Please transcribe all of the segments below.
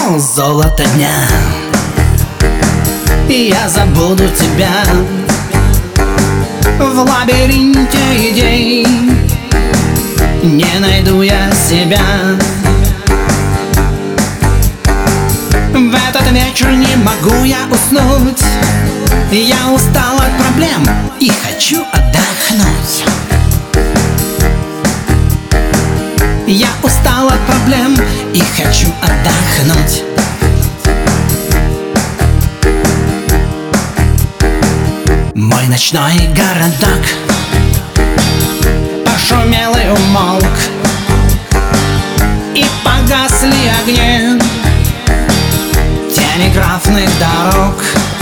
О, золото дня, я забуду тебя в лабиринте идей. Не найду я себя. В этот вечер не могу я уснуть. Я устал от проблем и хочу отдохнуть. Я устал от проблем и хочу отдохнуть. Мой ночной городок пошумел и умолк, и погасли огни телеграфных дорог.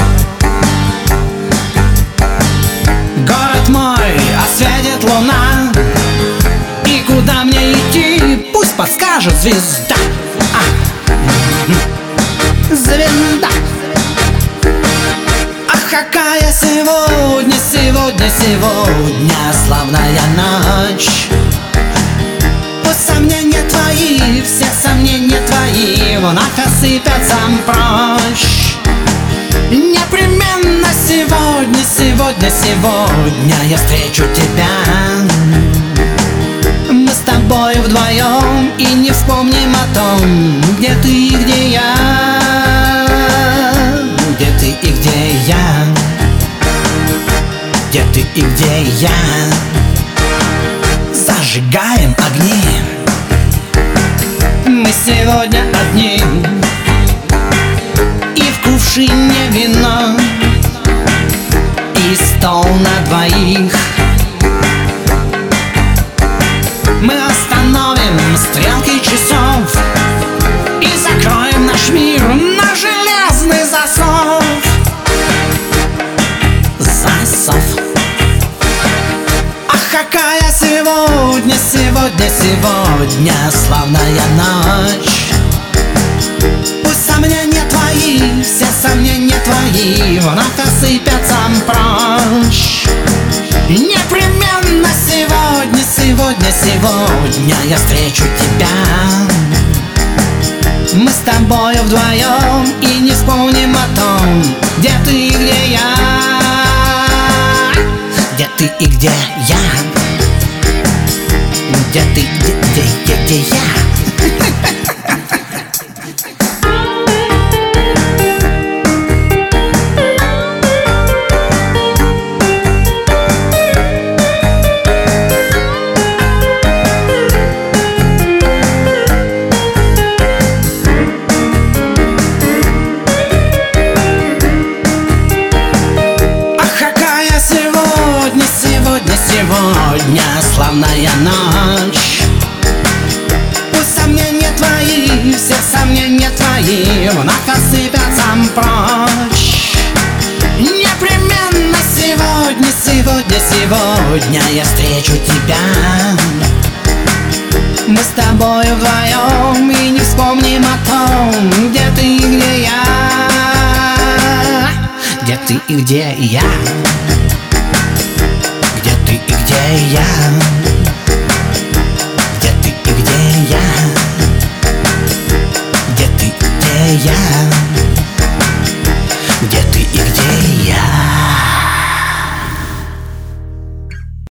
Город мой осветит луна, и куда мне идти, пусть подскажет звезда. Звезда. Ах, какая сегодня славная ночь. Пусть сомнения твои, все сомнения твои вновь осыпятся прочь. Непременно сегодня я встречу тебя. Мы с тобой вдвоем и не вспомним о том, где ты и где я. Где ты и где я. Где ты и где я. Зажигаем огни. Мы сегодня одни, и в кувшине вино, и стол на двоих. Мы остановим стрелки часов и закроем наш мир на железный засов. Засов. Ах, какая сегодня славная ночь. Пусть сомнения твои, все сомнения твои вновь осыпятся прочь. Непременно сегодня я встречу тебя. Мы с тобой вдвоем и не вспомним о том, где ты и где я. Где ты и где я. Где ты, где я. Сегодня славная ночь. Пусть сомнения твои, все сомнения твои вновь осыпятся прочь. Непременно сегодня я встречу тебя. Мы с тобой вдвоем и не вспомним о том, где ты и где я. Где ты и где я. Где ты и где я. Где ты и где я. Где ты, где я.